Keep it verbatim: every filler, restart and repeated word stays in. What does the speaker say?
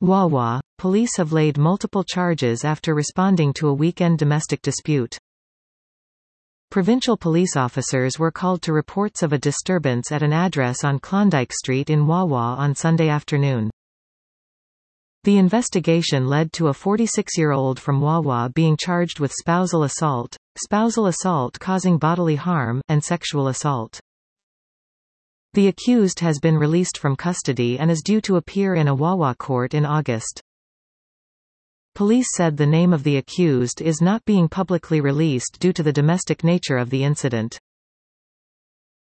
Wawa, police have laid multiple charges after responding to a weekend domestic dispute. Provincial police officers were called to reports of a disturbance at an address on Klondike Street in Wawa on Sunday afternoon. The investigation led to a forty-six-year-old from Wawa being charged with spousal assault, spousal assault causing bodily harm, and sexual assault. The accused has been released from custody and is due to appear in a Wawa court in August. Police said the name of the accused is not being publicly released due to the domestic nature of the incident.